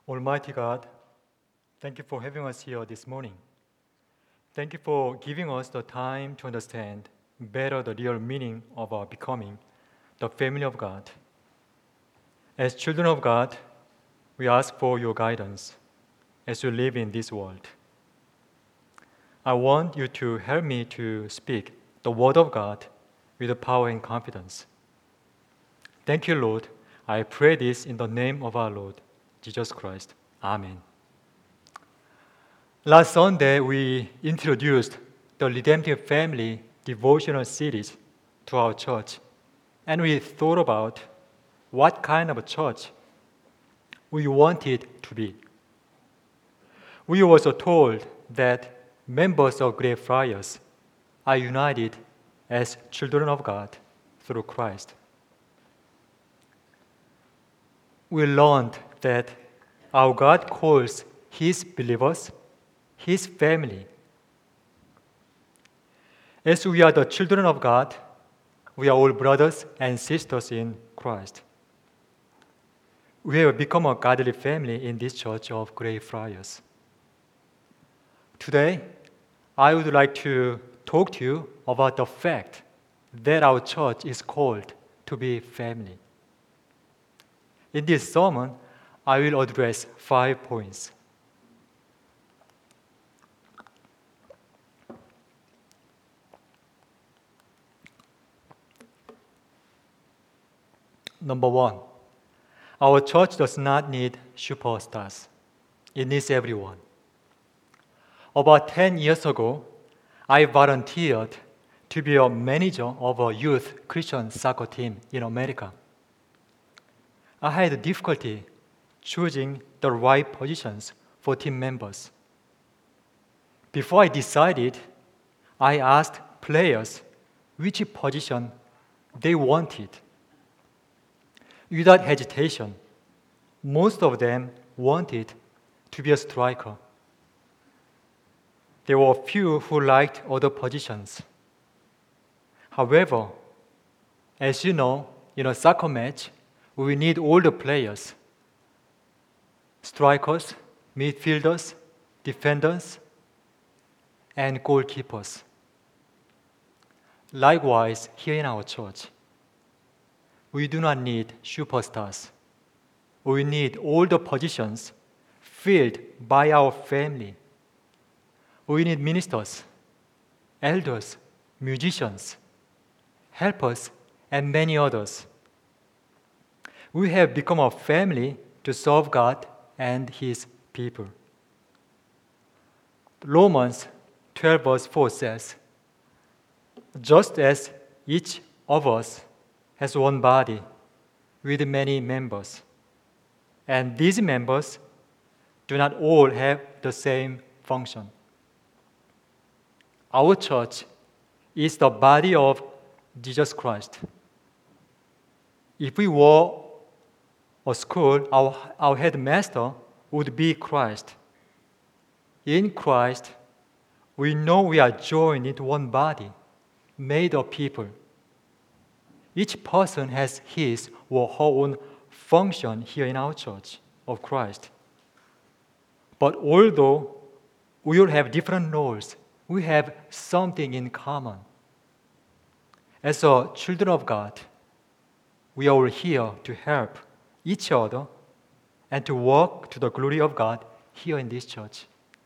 Almighty God, thank you for having us here this morning. Thank you for giving us the time to understand better the real meaning of our becoming the family of God. As children of God, we ask for your guidance as we live in this world. I want you to help me to speak the Word of God with power and confidence. Thank you, Lord. I pray this in the name of our Lord, Jesus Christ. Amen. Last Sunday, we introduced the Redemptive Family devotional series to our church, and we thought about what kind of a church we wanted to be. We were also told that members of Greyfriars are united as children of God through Christ. We learned that our God calls His believers His family. As we are the children of God, we are all brothers and sisters in Christ. We have become a godly family in this church of Greyfriars. Today, I would like to talk to you about the fact that our church is called to be family. In this sermon, I will address 5 points. Number 1, our church does not need superstars. It needs everyone. About 10 years ago, I volunteered to be a manager of a youth Christian soccer team in America. I had difficulty choosing the right positions for team members. Before I decided, I asked players which position they wanted. Without hesitation, most of them wanted to be a striker. There were a few who liked other positions. However, as you know, in a soccer match, we need all the players: strikers, midfielders, defenders, and goalkeepers. Likewise, here in our church, we do not need superstars. We need all the positions filled by our family. We need ministers, elders, musicians, helpers, and many others. We have become a family to serve God and His people. Romans 12 verse 4 says, "Just as each of us has one body with many members, and these members do not all have the same function." Our church is the body of Jesus Christ. If we were a school, our headmaster would be Christ. In Christ, we know we are joined into one body, made of people. Each person has his or her own function here in our church of Christ. But although we all have different roles, we have something in common. As a children of God, we are all here to help each other and to work to the glory of God here in this church.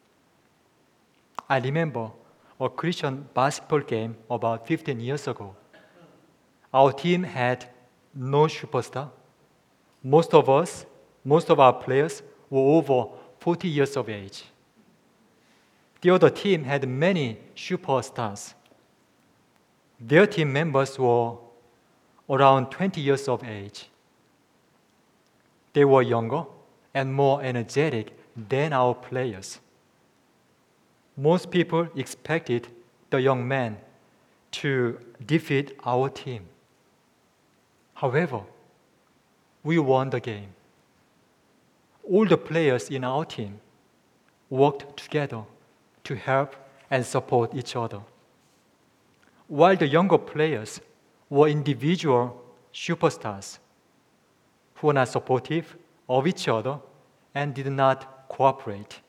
I remember a Christian basketball game about 15 years ago. Our team had no superstar. Most of our players were over 40 years of age. The other team had many superstars. Their team members were around 20 years of age. They were younger and more energetic than our players. Most people expected the young man to defeat our team. However, we won the game. All the players in our team worked together to help and support each other. While the younger players were individual superstars who were not supportive of each other and did not cooperate.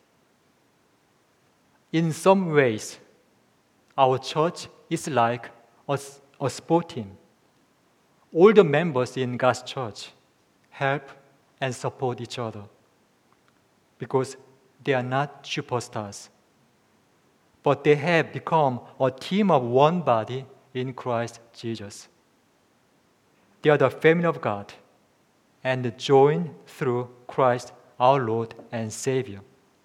In some ways, our church is like a sport team. All the members in God's church help and support each other because they are not superstars, but they have become a team of one body in Christ Jesus. They are the family of God and joined through Christ our Lord and Savior.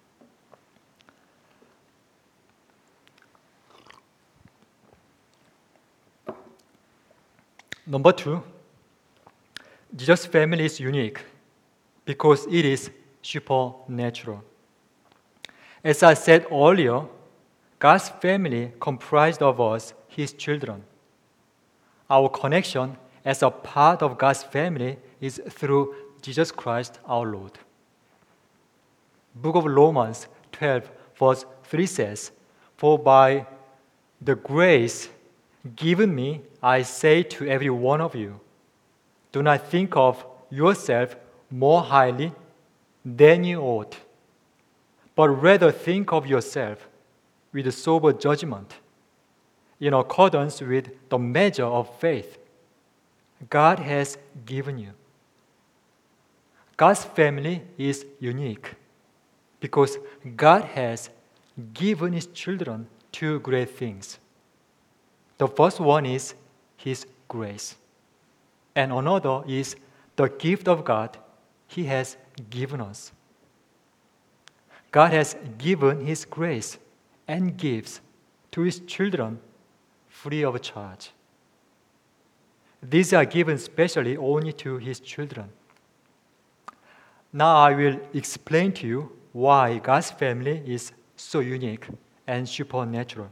Number 2, Jesus' family is unique because it is supernatural. As I said earlier, God's family comprised of us, His children. Our connection as a part of God's family is through Jesus Christ our Lord. Book of Romans 12, verse 3 says, "For by the grace given me, I say to every one of you, do not think of yourself more highly than you ought, but rather think of yourself with sober judgment, in accordance with the measure of faith God has given you." God's family is unique because God has given His children two great things. The first one is His grace, and another is the gift of God He has given us. God has given His grace and gifts to His children free of charge. These are given specially only to His children. Now I will explain to you why God's family is so unique and supernatural.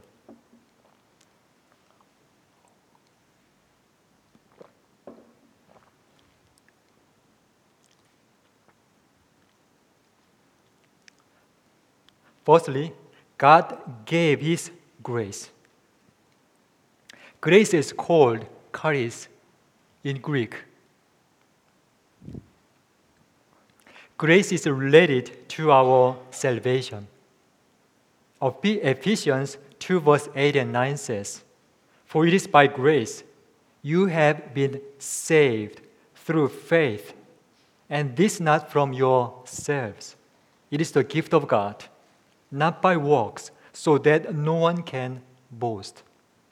Firstly, God gave His grace. Grace is called charis in Greek. Grace is related to our salvation. Ephesians 2 verse 8 and 9 says, "For it is by grace you have been saved through faith, and this not from yourselves. It is the gift of God, not by works, so that no one can boast."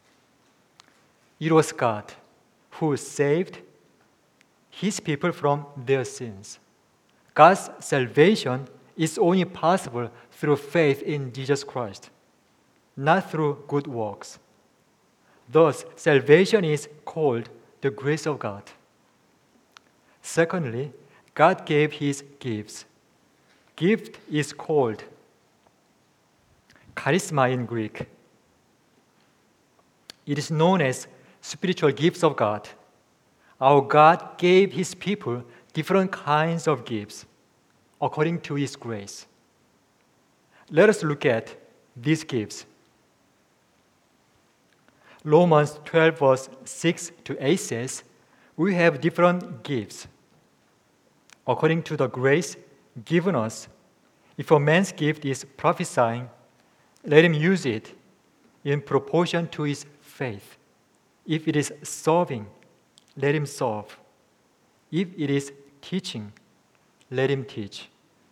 It was God who saved His people from their sins. God's salvation is only possible through faith in Jesus Christ, not through good works. Thus, salvation is called the grace of God. Secondly, God gave His gifts. Gift is called charisma in Greek. It is known as spiritual gifts of God. Our God gave His people different kinds of gifts according to His grace. Let us look at these gifts. Romans 12 verse 6 to 8 says, "We have different gifts according to the grace given us. If a man's gift is prophesying, let him use it in proportion to his faith. If it is serving, let him serve. If it is teaching, let him teach.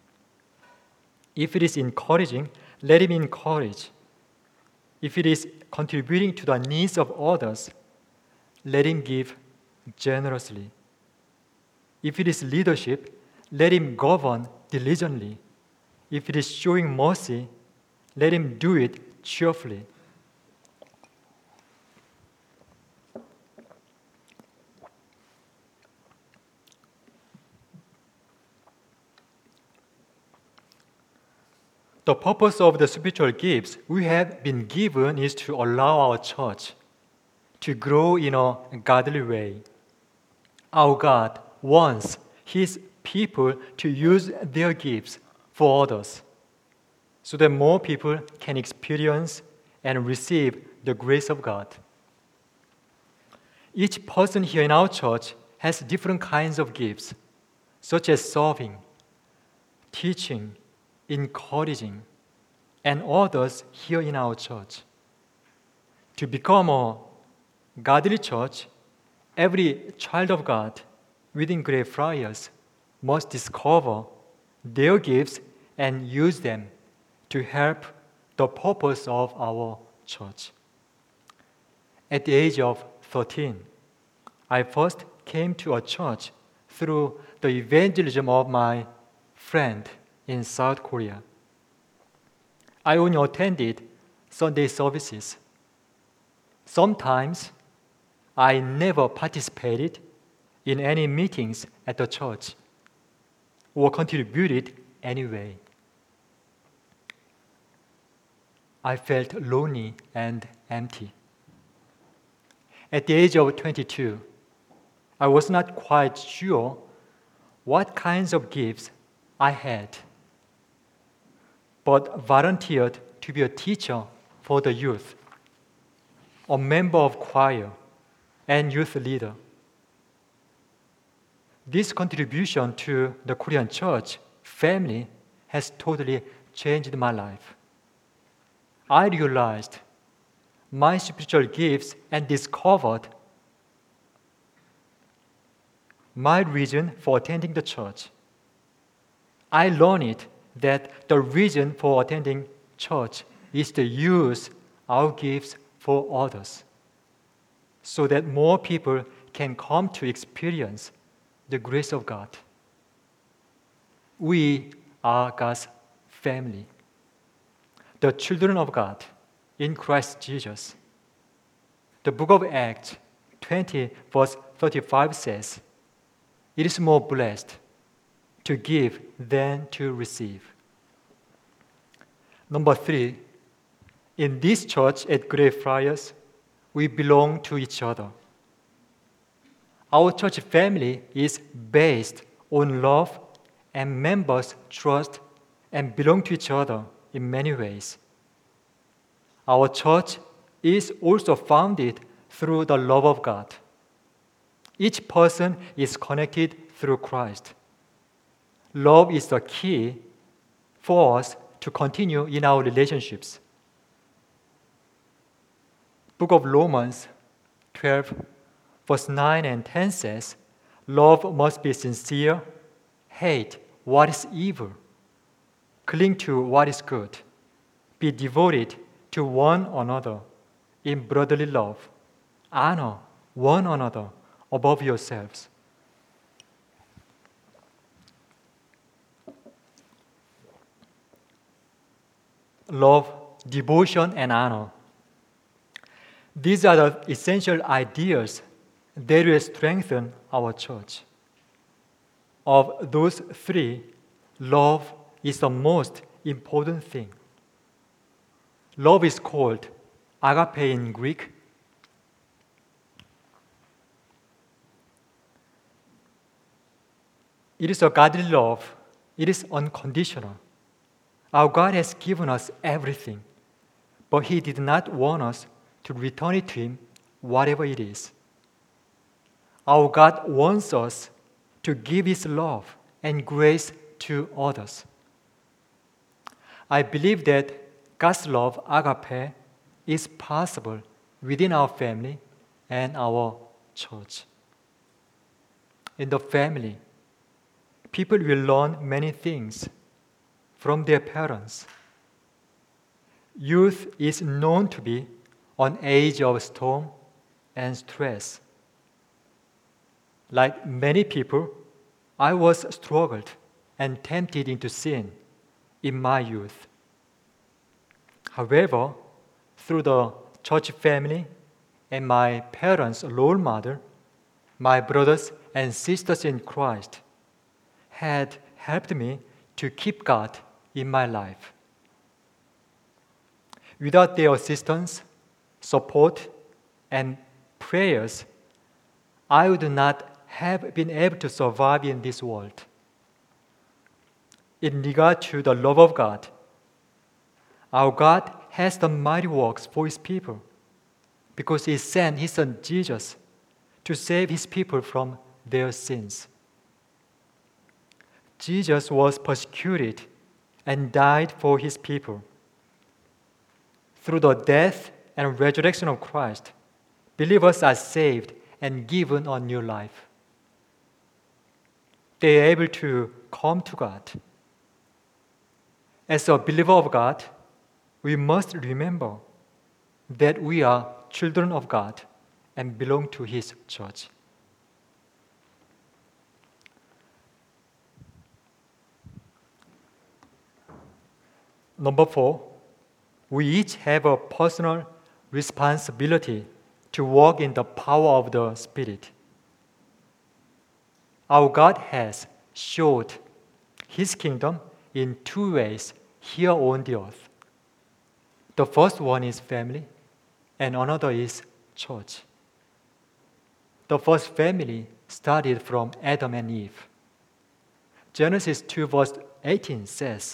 If it is encouraging, let him encourage. If it is contributing to the needs of others, let him give generously. If it is leadership, let him govern diligently. If it is showing mercy, let him do it cheerfully." The purpose of the spiritual gifts we have been given is to allow our church to grow in a godly way. Our God wants His people to use their gifts for others so that more people can experience and receive the grace of God. Each person here in our church has different kinds of gifts, such as serving, teaching, encouraging, and others here in our church. To become a godly church, every child of God within Greyfriars must discover their gifts and use them to help the purpose of our church. At the age of 13, I first came to a church through the evangelism of my friend in South Korea. I only attended Sunday services. Sometimes I never participated in any meetings at the church or contributed anyway. I felt lonely and empty. At the age of 22, I was not quite sure what kinds of gifts I had, but volunteered to be a teacher for the youth, a member of choir, and youth leader. This contribution to the Korean church family has totally changed my life. I realized my spiritual gifts and discovered my reason for attending the church. I learned that the reason for attending church is to use our gifts for others, so that more people can come to experience the grace of God. We are God's family, the children of God in Christ Jesus. The book of Acts 20 verse 35 says, "It is more blessed to give than to receive." Number 3, in this church at Greyfriars, we belong to each other. Our church family is based on love, and members trust and belong to each other in many ways. Our church is also founded through the love of God. Each person is connected through Christ. Love is the key for us to continue in our relationships. Book of Romans 12, verse 9 and 10 says, "Love must be sincere, hate what is evil, cling to what is good, be devoted to one another in brotherly love, honor one another above yourselves." Love, devotion, and honor. These are the essential ideas that will strengthen our church. Of those three, love is the most important thing. Love is called agape in Greek. It is a godly love. It is unconditional. Our God has given us everything, but He did not want us to return it to Him, whatever it is. Our God wants us to give His love and grace to others. I believe that God's love, agape, is possible within our family and our church. In the family, people will learn many things from their parents. Youth is known to be an age of storm and stress. Like many people, I was struggled and tempted into sin in my youth. However, through the church family and my parents' role model, my brothers and sisters in Christ had helped me to keep God in my life. Without their assistance, support, and prayers, I would not have been able to survive in this world. In regard to the love of God, our God has done mighty works for His people because He sent His Son Jesus to save His people from their sins. Jesus was persecuted and died for his people. Through the death and resurrection of Christ, believers are saved and given a new life. They are able to come to God. As a believer of God, we must remember that we are children of God and belong to His church. Number 4, we each have a personal responsibility to walk in the power of the Spirit. Our God has showed His kingdom in 2 ways here on the earth. The first one is family, and another is church. The first family started from Adam and Eve. Genesis 2 verse 18 says,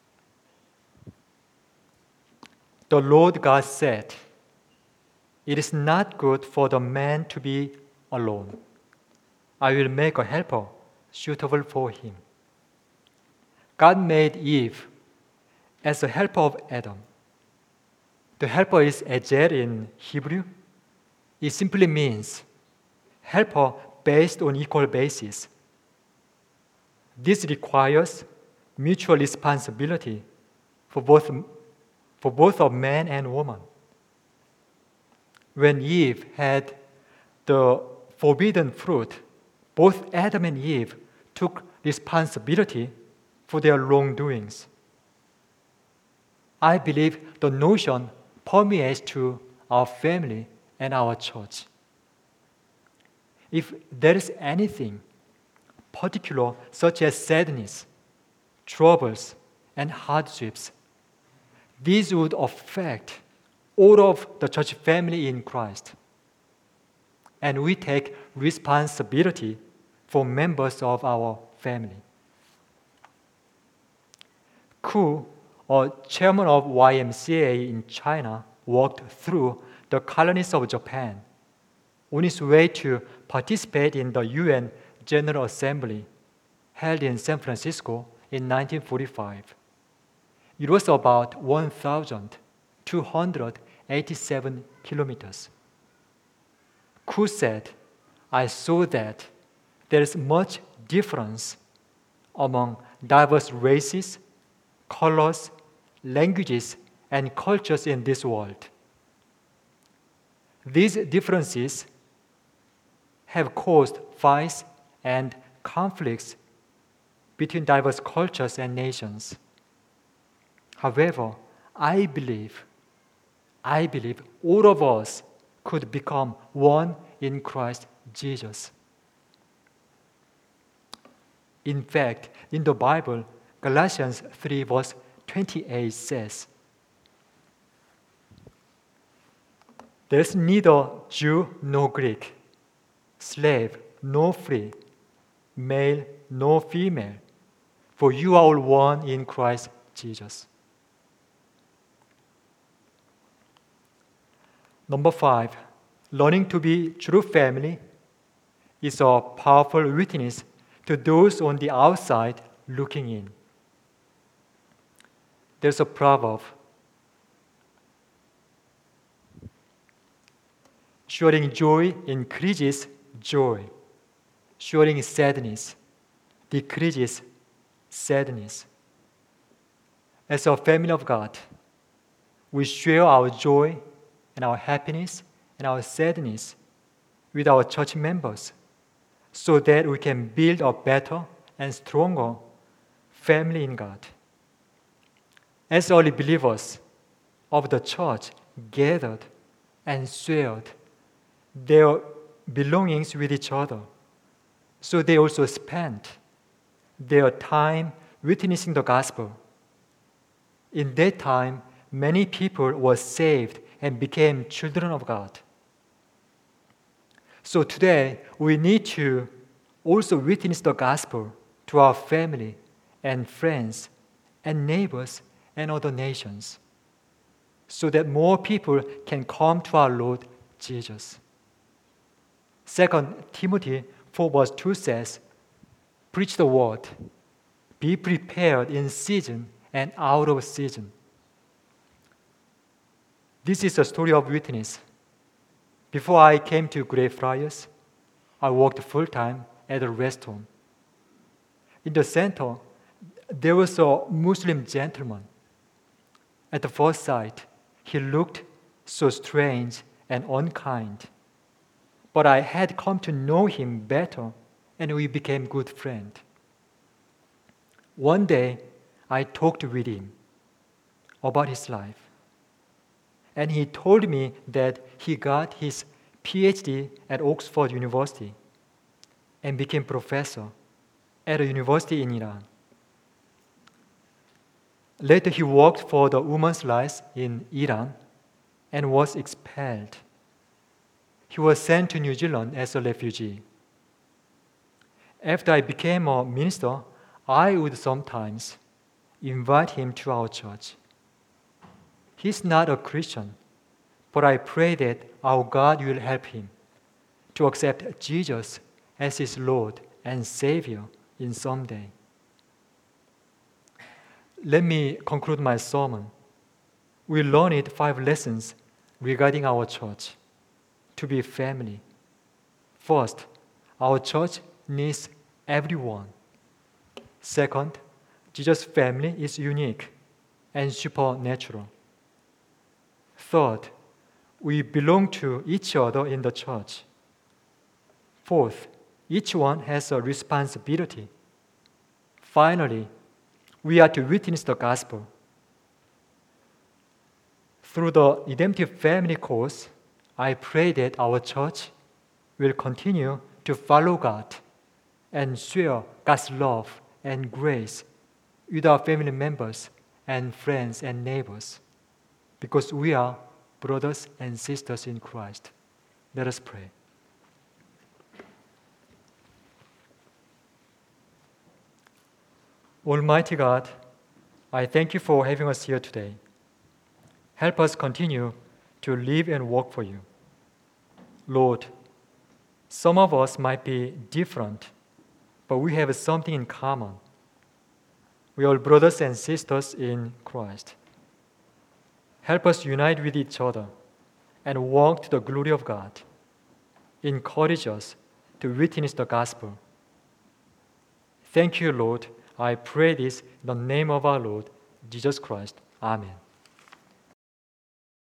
"The Lord God said, 'It is not good for the man to be alone. I will make a helper suitable for him.'" God made Eve as a helper of Adam. The helper is ezer in Hebrew. It simply means helper based on equal basis. This requires mutual responsibility for both a man and woman. When Eve had the forbidden fruit, both Adam and Eve took responsibility for their wrongdoings. I believe the notion permeates to our family and our church. If there is anything particular, such as sadness, troubles, and hardships, these would affect all of the church family in Christ. And we take responsibility for members of our family. Ku, a chairman of YMCA in China, walked through the colonies of Japan on his way to participate in the UN General Assembly held in San Francisco in 1945. It was about 1,287 kilometers. Ku said, "I saw that there is much difference among diverse races, colors, languages, and cultures in this world. These differences have caused fights and conflicts between diverse cultures and nations. However, I believe all of us could become one in Christ Jesus." In fact, in the Bible, Galatians 3 verse 28 says, "There is neither Jew nor Greek, slave nor free, male nor female, for you are all one in Christ Jesus." Number 5, learning to be true family is a powerful witness to those on the outside looking in. There's a proverb, "Sharing joy increases joy. Sharing sadness decreases sadness." As a family of God, we share our joy and our happiness and our sadness with our church members so that we can build a better and stronger family in God. As early believers of the church gathered and shared their belongings with each other, so they also spent their time witnessing the gospel. In that time, many people were saved and became children of God. So today, we need to also witness the gospel to our family and friends and neighbors and other nations, so that more people can come to our Lord Jesus. 2 Timothy 4 verse 2 says, "Preach the word, Be prepared in season and out of season. This is a story of witness. Before I came to Greyfriars, I worked full-time at a restaurant. In the center, there was a Muslim gentleman. At the first sight, he looked so strange and unkind. But I had come to know him better, and we became good friends. One day, I talked with him about his life. And he told me that he got his PhD at Oxford University and became professor at a university in Iran. Later, he worked for the women's rights in Iran and was expelled. He was sent to New Zealand as a refugee. After I became a minister, I would sometimes invite him to our church. He's not a Christian, but I pray that our God will help him to accept Jesus as his Lord and Savior in someday. Let me conclude my sermon. We learned 5 lessons regarding our church to be family. First, our church needs everyone. Second, Jesus' family is unique and supernatural. Third, we belong to each other in the church. Fourth, each one has a responsibility. Finally, we are to witness the gospel. Through the Redemptive Family course, I pray that our church will continue to follow God and share God's love and grace with our family members and friends and neighbors, because we are brothers and sisters in Christ. Let us pray. Almighty God, I thank you for having us here today. Help us continue to live and work for you. Lord, some of us might be different, but we have something in common. We are brothers and sisters in Christ. Help us unite with each other and walk to the glory of God. Encourage us to witness the gospel. Thank you, Lord. I pray this in the name of our Lord, Jesus Christ. Amen.